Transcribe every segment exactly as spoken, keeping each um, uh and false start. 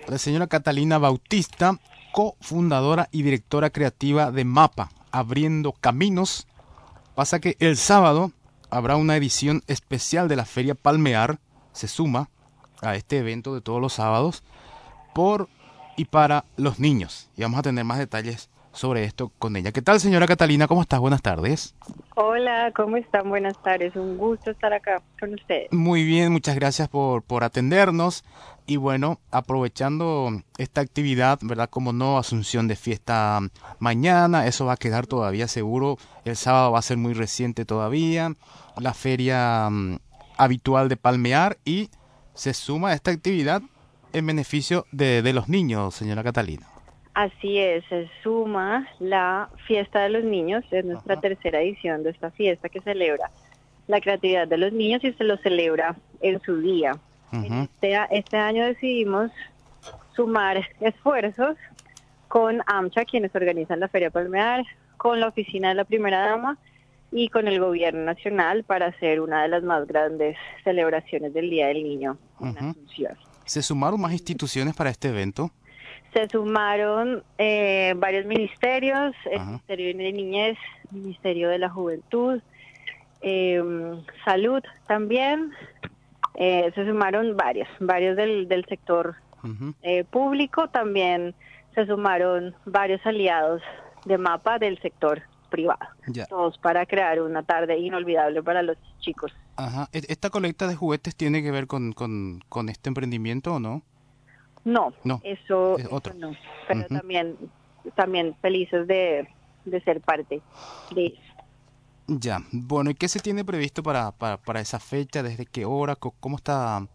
la señora Catalina Bautista, cofundadora y directora creativa de MAPA, Abriendo Caminos. Pasa que el sábado habrá una edición especial de la Feria Palmear, se suma a este evento de todos los sábados, por y para los niños. Y vamos a tener más detalles sobre esto con ella. ¿Qué tal, señora Catalina? ¿Cómo estás? Buenas tardes. Hola, ¿cómo están? Buenas tardes. Un gusto estar acá con ustedes. Muy bien, muchas gracias por, por atendernos. Y bueno, aprovechando esta actividad, ¿verdad? Como no, Asunción de fiesta mañana, eso va a quedar todavía seguro. El sábado va a ser muy reciente todavía. La feria um, habitual de Palmear y se suma a esta actividad en beneficio de, de los niños, señora Catalina. Así es, se suma la fiesta de los niños, es nuestra Ajá. tercera edición de esta fiesta que celebra la creatividad de los niños y se lo celebra en su día. En Uh-huh. este, a- este año decidimos sumar esfuerzos con AMCHA, quienes organizan la Feria Palmear, con la Oficina de la Primera Dama y con el Gobierno Nacional para hacer una de las más grandes celebraciones del Día del Niño en Uh-huh. Asunción. ¿Se sumaron más instituciones para este evento? Se sumaron eh, varios ministerios, el Ajá. Ministerio de Niñez, el Ministerio de la Juventud, eh, Salud también. Eh, se sumaron varios, varios del, del sector Uh-huh. eh, público. También se sumaron varios aliados de MAPA del sector privado. Ya. Todos para crear una tarde inolvidable para los chicos. Ajá. ¿E- ¿Esta colecta de juguetes tiene que ver con, con, con este emprendimiento o no? No, No, eso, es eso otro. no. Pero Ujú. también, también felices de, de ser parte de eso. Ya. Bueno, ¿y qué se tiene previsto para, para, para esa fecha? ¿Desde qué hora? Co- ¿Cómo está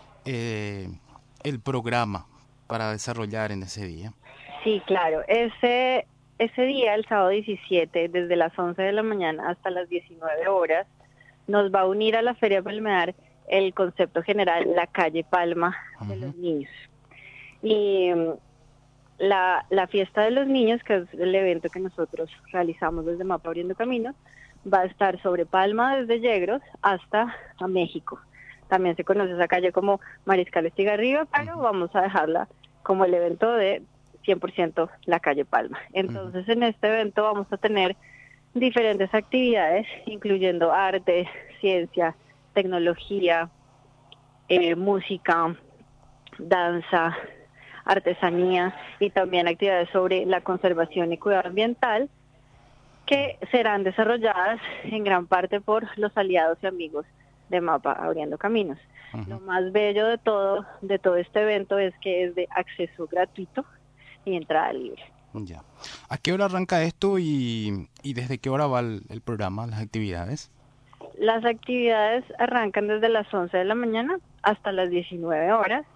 eh, el programa para desarrollar en ese día? Sí, claro. Ese, ese día, el sábado diecisiete, desde las once de la mañana hasta las diecinueve horas, nos va a unir a la Feria Palmear el concepto general La Calle Palma de Ujú. los Niños. Y mm, la, la fiesta de los niños, que es el evento que nosotros realizamos desde MAPA Abriendo Caminos, va a estar sobre Palma desde Yegros hasta a México. También se conoce esa calle como Mariscal Estigarribia, pero Ujú. vamos a dejarla como el evento de cien por ciento La Calle Palma. Ujú. Entonces, en este evento vamos a tener diferentes actividades, incluyendo arte, ciencia, tecnología, eh, música, danza, artesanía y también actividades sobre la conservación y cuidado ambiental que serán desarrolladas en gran parte por los aliados y amigos de MAPA Abriendo Caminos. Ujú. Lo más bello de todo, de todo este evento es que es de acceso gratuito y entrada libre. Ya. ¿A qué hora arranca esto y, y desde qué hora va el, el programa, las actividades? Las actividades arrancan desde las once de la mañana hasta las diecinueve horas.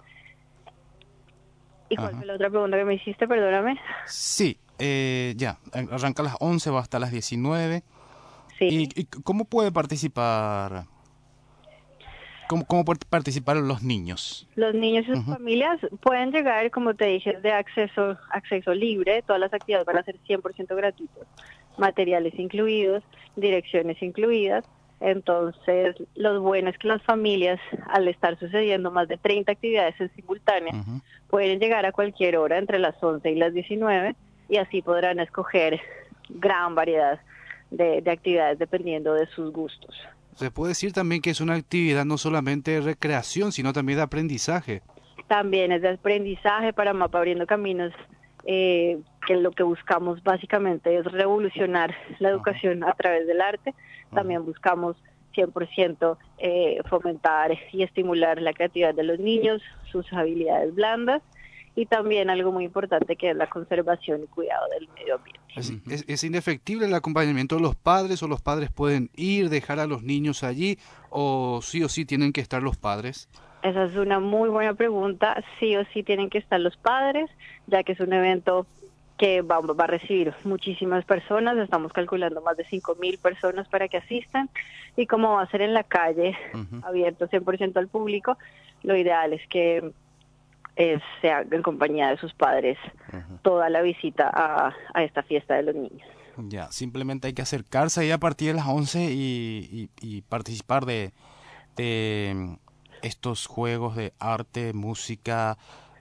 ¿Y cuál Ajá. fue la otra pregunta que me hiciste? Perdóname. Sí, eh, ya. Arranca a las once, va hasta las diecinueve. ¿Y, Sí. y cómo puede participar? ¿Cómo, cómo pueden participar los niños? Los niños y sus Ujú. familias pueden llegar, como te dije, de acceso acceso libre. Todas las actividades van a ser cien por ciento gratuitas. Materiales incluidos, direcciones incluidas. Entonces, lo bueno es que las familias, al estar sucediendo más de treinta actividades en simultánea, Ujú. pueden llegar a cualquier hora entre las once y las diecinueve y así podrán escoger gran variedad de, de actividades dependiendo de sus gustos. Se puede decir también que es una actividad no solamente de recreación, sino también de aprendizaje. También es de aprendizaje para MAPA Abriendo Caminos, eh, que lo que buscamos básicamente es revolucionar la Ajá. educación a través del arte. Ajá. También buscamos cien por ciento eh, fomentar y estimular la creatividad de los niños, sus habilidades blandas y también algo muy importante que es la conservación y cuidado del medio ambiente. Es, Ujú. es, es indefectible el acompañamiento de los padres, o los padres pueden ir, dejar a los niños allí, o sí o sí tienen que estar los padres. Esa es una muy buena pregunta. Sí o sí tienen que estar los padres, ya que es un evento que va, va a recibir muchísimas personas. Estamos calculando más de cinco mil personas para que asistan. Y como va a ser en la calle, Ujú. abierto cien por ciento al público, lo ideal es que eh, sea en compañía de sus padres Ujú. toda la visita a, a esta fiesta de los niños. Ya, simplemente hay que acercarse ahí a partir de las once y, y, y participar de, de mm, estos juegos de arte, música,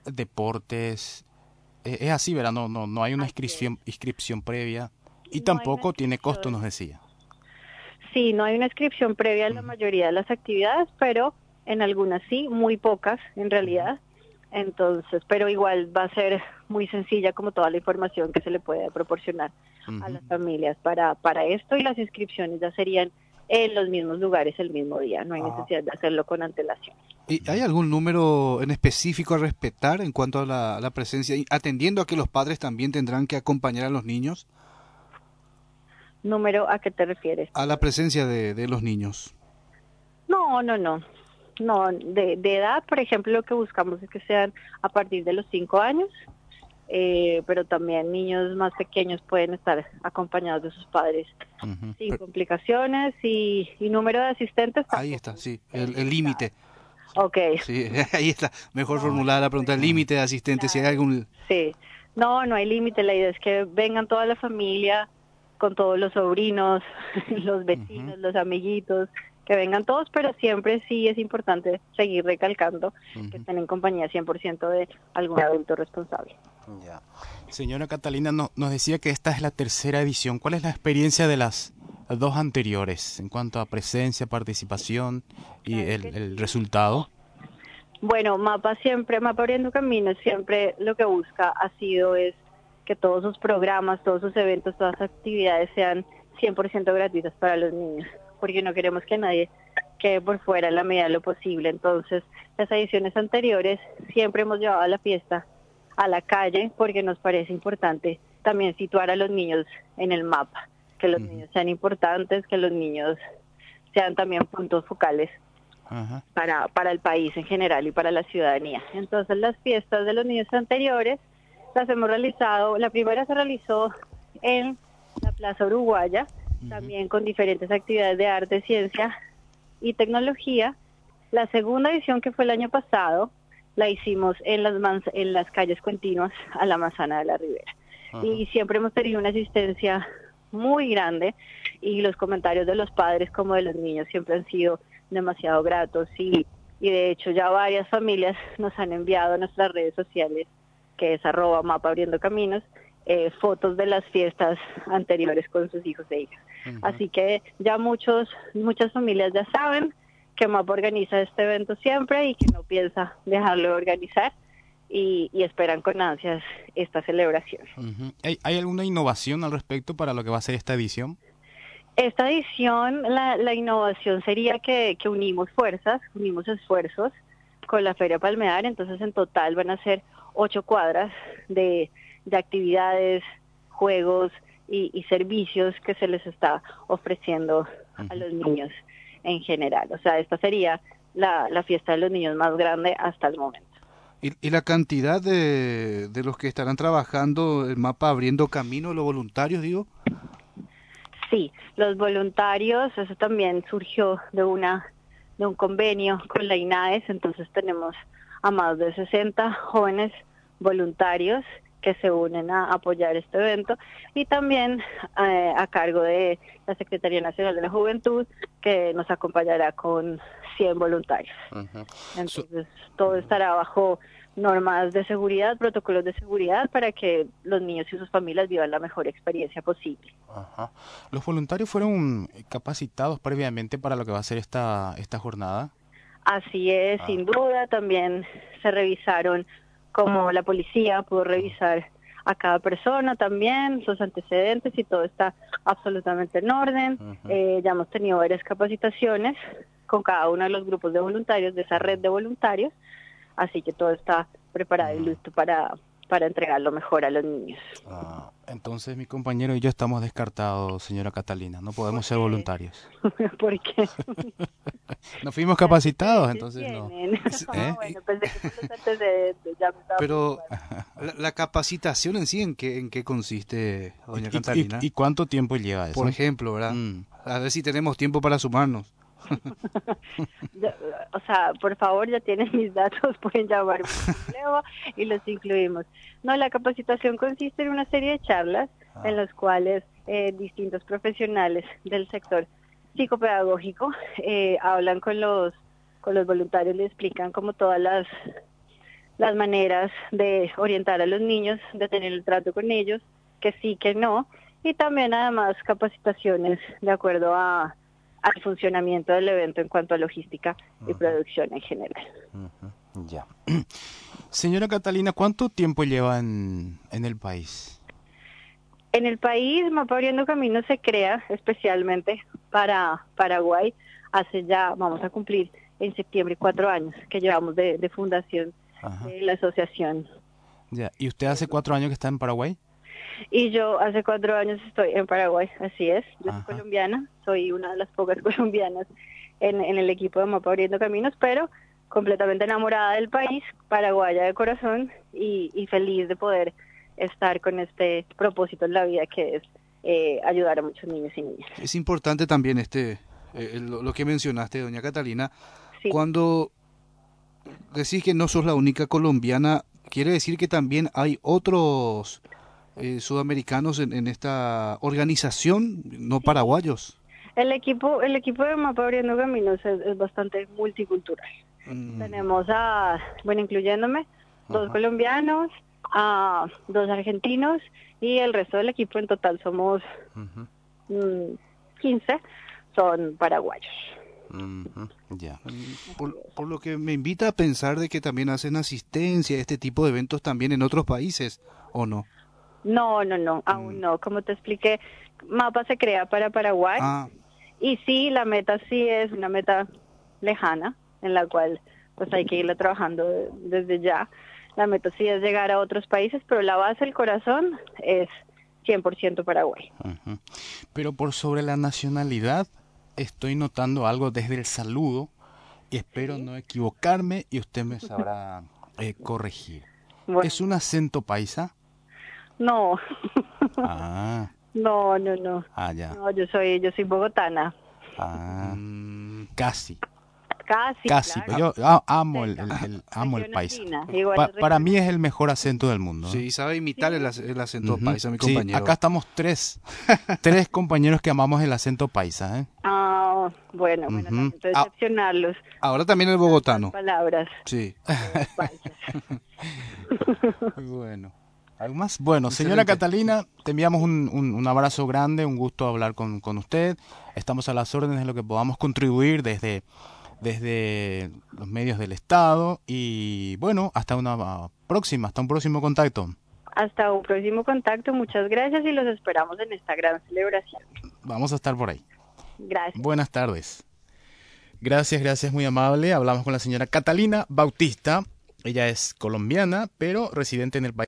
deportes. Eh, es así, ¿verdad? No, no, no hay una Así es. inscripción, inscripción previa y No hay una tampoco tiene costo, inscripción. nos decía. Sí, no hay una inscripción previa en la Ujú, mayoría de las actividades, pero en algunas sí, muy pocas en ujú, realidad. Entonces, pero igual va a ser muy sencilla como toda la información que se le puede proporcionar a ujú. las familias para, para esto, y las inscripciones ya serían en los mismos lugares el mismo día, no hay Ah. necesidad de hacerlo con antelación. ¿Y hay algún número en específico a respetar en cuanto a la, a la presencia, y atendiendo a que los padres también tendrán que acompañar a los niños, ¿Número a qué te refieres? a la presencia de, de los niños? No, no, no. No, de, de edad, por ejemplo, lo que buscamos es que sean a partir de los cinco años, eh, pero también niños más pequeños pueden estar acompañados de sus padres Ujú. sin Pero complicaciones, y, y número de asistentes ahí tampoco está, sí, es el el limitado. límite. Sí, Ok, sí, ahí está, mejor no, formulada no, la pregunta, pues el Ah, límite de asistentes, si hay claro, algún... sí. No, no hay límite, la idea es que vengan toda la familia, con todos los sobrinos, los ujú, vecinos, los amiguitos, que vengan todos, pero siempre sí es importante seguir recalcando que ujú. estén en compañía cien por ciento de algún adulto responsable. Ya. Señora Catalina, no- nos decía que esta es la tercera edición. ¿Cuál es la experiencia de las dos anteriores en cuanto a presencia, participación y Claro el, que el sí. resultado? Bueno, Mapa siempre, Mapa Abriendo Caminos siempre lo que busca ha sido es que todos sus programas, todos sus eventos, todas sus actividades sean cien por ciento gratuitas para los niños, porque no queremos que nadie quede por fuera en la medida de lo posible. Entonces, las ediciones anteriores siempre hemos llevado a la fiesta a la calle, porque nos parece importante también situar a los niños en el mapa, que los Ujú, niños sean importantes, que los niños sean también puntos focales ajá, para, para el país en general y para la ciudadanía. Entonces, las fiestas de los niños anteriores las hemos realizado, la primera se realizó en la Plaza Uruguaya, ujú, también con diferentes actividades de arte, ciencia y tecnología. La segunda edición, que fue el año pasado, la hicimos en las, manz- en las calles continuas a la Manzana de la Ribera. ajá, Y siempre hemos tenido una asistencia muy grande, y los comentarios de los padres como de los niños siempre han sido demasiado gratos, y, y de hecho ya varias familias nos han enviado a nuestras redes sociales, que es arroba mapa abriendo caminos, eh, fotos de las fiestas anteriores con sus hijos e hijas. ujú. Así que ya muchos, muchas familias ya saben que MAPA organiza este evento siempre y que no piensa dejarlo de organizar, y, y esperan con ansias esta celebración. Ujú. ¿Hay, hay alguna innovación al respecto para lo que va a ser esta edición? Esta edición, la, la innovación sería que, que unimos fuerzas, unimos esfuerzos con la Feria Palmear. Entonces en total van a ser ocho cuadras de, de actividades, juegos y, y servicios que se les está ofreciendo a Ujú. los niños en general. O sea, esta sería la, la fiesta de los niños más grande hasta el momento. Y, y la cantidad de, de los que estarán trabajando el mapa abriendo camino, los voluntarios, digo. Sí, los voluntarios, eso también surgió de una de un convenio con la INAES. Entonces tenemos a más de sesenta jóvenes voluntarios que se unen a apoyar este evento, y también eh, a cargo de la Secretaría Nacional de la Juventud, que nos acompañará con cien voluntarios. Ujú. Su- Entonces, todo estará bajo normas de seguridad, protocolos de seguridad, para que los niños y sus familias vivan la mejor experiencia posible. Ajá. ¿Los voluntarios fueron capacitados previamente para lo que va a ser esta, esta jornada? Así es, Ah, sin duda. También se revisaron, como la policía pudo ujú, revisar a cada persona también, sus antecedentes, y todo está absolutamente en orden. ujú, Eh, ya hemos tenido varias capacitaciones con cada uno de los grupos de voluntarios, de esa red de voluntarios, así que todo está preparado y ujú. listo para, para entregar lo mejor a los niños. Ah, entonces mi compañero y yo estamos descartados, señora Catalina. No ¿Por podemos ser qué? voluntarios. Porque No fuimos ¿qué capacitados, antecedentes entonces no. tienen? Sí, Ah, ¿Eh? y- bueno, pensé que por los antecedentes ya me estaba pero preocupando. la, la capacitación en sí, ¿en qué, en qué consiste, ¿Y, doña y- y- Catalina? y cuánto tiempo lleva Por eso? ejemplo, ¿verdad? Mm, A ver si tenemos tiempo para sumarnos. Ya, o sea, por favor, ya tienen mis datos, pueden llamarme sin problema y los incluimos. No, la capacitación consiste en una serie de charlas en ah, las cuales eh, distintos profesionales del sector psicopedagógico eh, hablan con los con los voluntarios, le explican como todas las las maneras de orientar a los niños, de tener el trato con ellos, que sí, que no, y también además capacitaciones de acuerdo a, al funcionamiento del evento en cuanto a logística y Ujú, producción en general. ujú, ya. Señora Catalina, ¿cuánto tiempo lleva en, en el país? En el país, Mapa Abriendo Caminos se crea especialmente para Paraguay. Hace ya, vamos a cumplir en septiembre cuatro años que llevamos de, de fundación Ajá. de la asociación. Ya. ¿Y usted hace cuatro años que está en Paraguay? Y yo hace cuatro años estoy en Paraguay, así es. Yo soy Ajá. colombiana, soy una de las pocas colombianas en, en el equipo de Mapa Abriendo Caminos, pero completamente enamorada del país, paraguaya de corazón y, y feliz de poder estar con este propósito en la vida que es eh, ayudar a muchos niños y niñas. Es importante también este eh, lo, lo que mencionaste, doña Catalina, Sí, cuando decís que no sos la única colombiana, quiere decir que también hay otros eh, sudamericanos en, en esta organización, no sí. paraguayos. El equipo, el equipo de Mapa Abriendo Caminos es, es bastante multicultural. Mm, Tenemos a, bueno, incluyéndome, dos Ajá. colombianos, a dos argentinos y el resto del equipo en total somos Ujú, mm, quince, son paraguayos. ujú, ya. mm, Así por, es. por lo que me invita a pensar de que también hacen asistencia a este tipo de eventos también en otros países, ¿o no? No, no, no, Mm, aún no. Como te expliqué, Mapa se crea para Paraguay ah, y sí, la meta sí es una meta lejana en la cual pues hay que irla trabajando de- desde ya. La meta sí es llegar a otros países, pero la base, el corazón es cien por ciento Paraguay. Ujú. Pero por sobre la nacionalidad, estoy notando algo desde el saludo y espero Sí. no equivocarme y usted me sabrá eh, corregir. ¿Es un Bueno, acento paisa? no, Ah, no, no, no, ah, ya. no, yo soy, yo soy bogotana, Ah, mm, casi, casi, casi. Pero claro, yo ah, amo el, cerca, el- el- amo el región paisa. andina, igual Pa- es para región mí es el andina. mejor acento del mundo, ¿eh? sí, sabe imitar el, Sí, ac- el acento Ujú. paisa, mi Sí, acá compañero. estamos tres, tres compañeros que amamos el acento paisa, ¿eh? ah, bueno, bueno, Ujú. lamento Ah, decepcionarlos ahora también el con tantas bogotano, palabras sí, eh, paisas. Bueno. ¿Algo más? Bueno, señora excelente. Catalina, te enviamos un, un- un abrazo grande, un gusto hablar con, con usted. Estamos a las órdenes de lo que podamos contribuir desde, desde los medios del Estado. Y bueno, hasta una próxima, hasta un próximo contacto. Hasta un próximo contacto, muchas gracias y los esperamos en esta gran celebración. Vamos a estar por ahí. Gracias. Buenas tardes. Gracias, gracias, muy amable. Hablamos con la señora Catalina Bautista. Ella es colombiana, pero residente en el país.